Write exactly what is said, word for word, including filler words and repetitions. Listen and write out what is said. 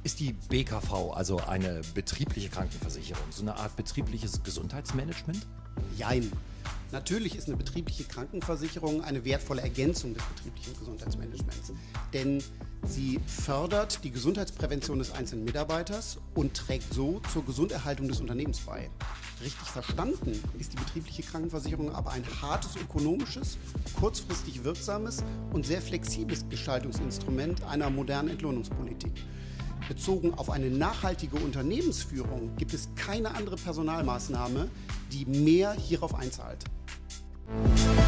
Ist die B K V, also eine betriebliche Krankenversicherung, so eine Art betriebliches Gesundheitsmanagement? Jein. Natürlich ist eine betriebliche Krankenversicherung eine wertvolle Ergänzung des betrieblichen Gesundheitsmanagements. Denn sie fördert die Gesundheitsprävention des einzelnen Mitarbeiters und trägt so zur Gesunderhaltung des Unternehmens bei. Richtig verstanden ist die betriebliche Krankenversicherung aber ein hartes ökonomisches, kurzfristig wirksames und sehr flexibles Gestaltungsinstrument einer modernen Entlohnungspolitik. Bezogen auf eine nachhaltige Unternehmensführung gibt es keine andere Personalmaßnahme, die mehr hierauf einzahlt.